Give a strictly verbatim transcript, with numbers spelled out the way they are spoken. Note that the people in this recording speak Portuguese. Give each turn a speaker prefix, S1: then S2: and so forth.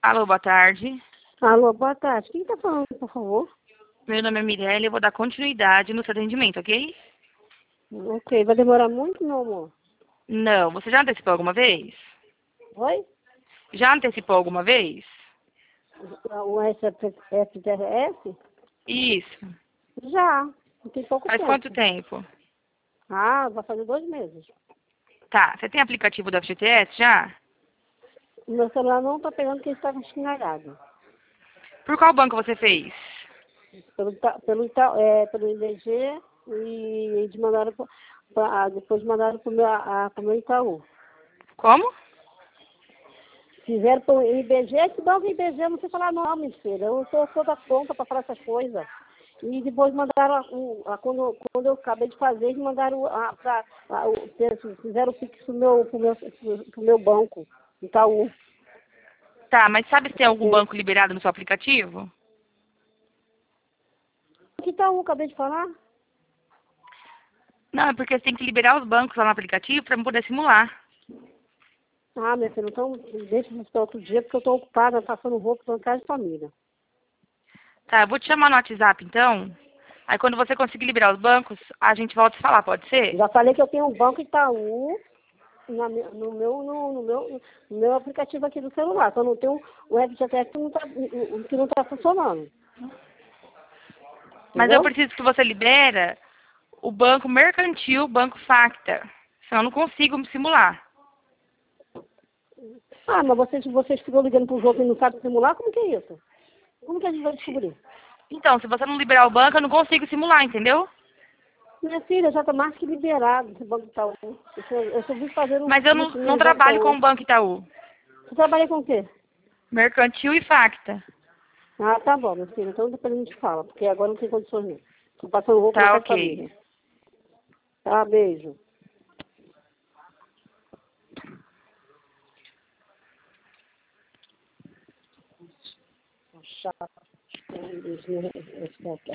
S1: Alô, boa tarde.
S2: Alô, boa tarde. Quem tá falando, por favor?
S1: Meu nome é Mirelle, eu vou dar continuidade no seu atendimento, ok?
S2: Ok, vai demorar muito, meu amor?
S1: Não, você já antecipou alguma vez?
S2: Oi?
S1: Já antecipou alguma vez?
S2: O S F T S?
S1: Isso.
S2: Já, tem pouco
S1: Faz
S2: tempo.
S1: quanto tempo?
S2: Ah, vai fazer dois meses.
S1: Tá, você tem aplicativo do F G T S já?
S2: Meu celular não tá pegando porque está descarregado.
S1: Por qual banco você fez?
S2: Pelo, Ita- pelo, Ita- é, pelo I B G e eles mandaram pro- pra, depois mandaram pro meu, a, pro meu Itaú.
S1: Como?
S2: Fizeram pro I B G, que banco I B G, não sei falar não, minha filha. Eu sou toda conta para falar essas coisas. E depois mandaram, a, o- a, quando, quando eu acabei de fazer, eles mandaram, a, pra, a, o, fizeram o Pix pro meu, pro meu, pro meu banco, Itaú.
S1: Tá, mas sabe se tem algum
S2: Porque,
S1: banco liberado no seu aplicativo?
S2: que Itaú, acabei de falar?
S1: Não, é porque você tem que liberar os bancos lá no aplicativo para poder simular.
S2: Ah, minha filha, então deixa isso para outro dia, porque eu estou ocupada, passando roupa para casa de família.
S1: Tá, eu vou te chamar no WhatsApp então. Aí quando você conseguir liberar os bancos, a gente volta a falar, pode ser?
S2: Já falei que eu tenho um banco Itaú na mi- no, meu, no, no meu, no meu aplicativo aqui do celular. Só não tenho o F G T S que não está que não tá funcionando.
S1: Mas eu
S2: Entendeu?
S1: preciso que você libera o banco mercantil, banco Facta. Senão eu não consigo me simular.
S2: Ah, mas vocês, vocês ficam ligando para os outros e não sabem simular? Como que é isso? Como que a gente vai descobrir?
S1: Então, se você não liberar o banco, eu não consigo simular, entendeu?
S2: Minha filha, já está mais que liberado esse banco Itaú. Eu só, eu só vim fazer um
S1: Mas eu não,
S2: isso
S1: não
S2: no banco
S1: trabalho com
S2: Itaú.
S1: o Banco Itaú.
S2: Você trabalha com o quê?
S1: Mercantil e Facta.
S2: Ah, tá bom, minha filha. Então depois a gente fala, porque agora não tem condições não. Tô passando roupa na
S1: Tá,
S2: casa de
S1: ok.
S2: família. Tá, beijo. Chato.